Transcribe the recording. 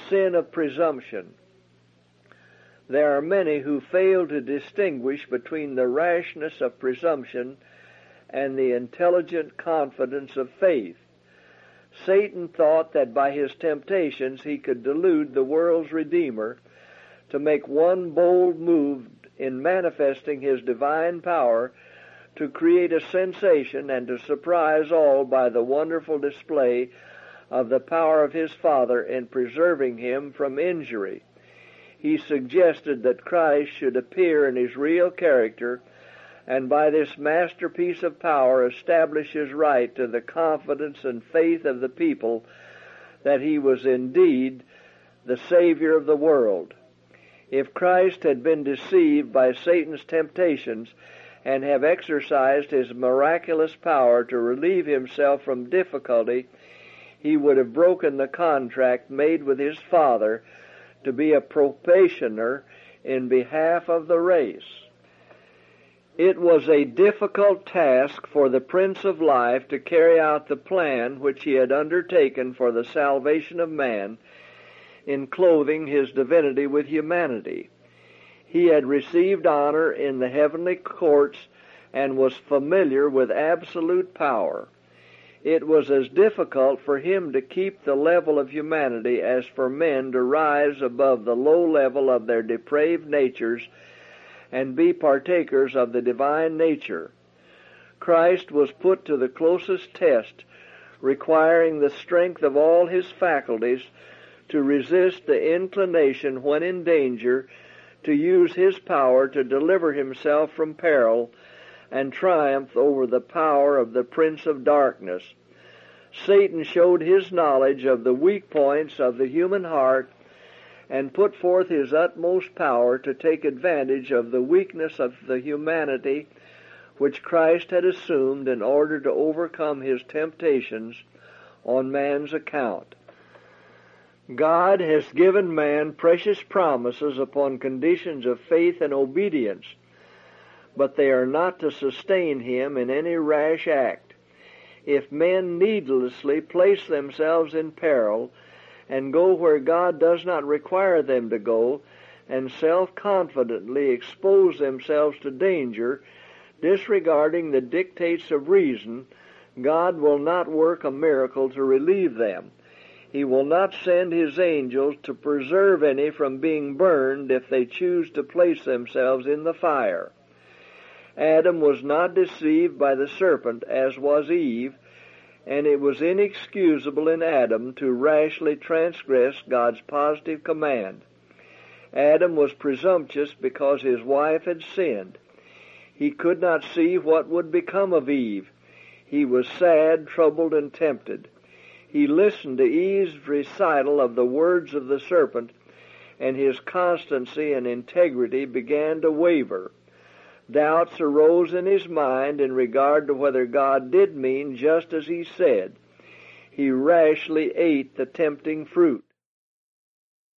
sin of presumption. There are many who fail to distinguish between the rashness of presumption and the intelligent confidence of faith. Satan thought that by his temptations he could delude the world's Redeemer to make one bold move in manifesting his divine power to create a sensation and to surprise all by the wonderful display of the power of his Father in preserving him from injury. He suggested that Christ should appear in his real character and by this masterpiece of power establish his right to the confidence and faith of the people that he was indeed the Savior of the world. If Christ had been deceived by Satan's temptations and have exercised his miraculous power to relieve himself from difficulty, he would have broken the contract made with his Father to be a propitiator in behalf of the race. It was a difficult task for the Prince of Life to carry out the plan which he had undertaken for the salvation of man in clothing his divinity with humanity. He had received honor in the heavenly courts and was familiar with absolute power. It was as difficult for him to keep the level of humanity as for men to rise above the low level of their depraved natures and be partakers of the divine nature. Christ was put to the closest test, requiring the strength of all his faculties to resist the inclination when in danger to use his power to deliver himself from peril and triumph over the power of the Prince of Darkness. Satan showed his knowledge of the weak points of the human heart and put forth his utmost power to take advantage of the weakness of the humanity which Christ had assumed in order to overcome his temptations on man's account. God has given man precious promises upon conditions of faith and obedience, but they are not to sustain him in any rash act. If men needlessly place themselves in peril and go where God does not require them to go, and self-confidently expose themselves to danger, disregarding the dictates of reason, God will not work a miracle to relieve them. He will not send his angels to preserve any from being burned if they choose to place themselves in the fire. Adam was not deceived by the serpent, as was Eve, and it was inexcusable in Adam to rashly transgress God's positive command. Adam was presumptuous because his wife had sinned. He could not see what would become of Eve. He was sad, troubled, and tempted. He listened to Eve's recital of the words of the serpent, and his constancy and integrity began to waver. Doubts arose in his mind in regard to whether God did mean just as he said. He rashly ate the tempting fruit.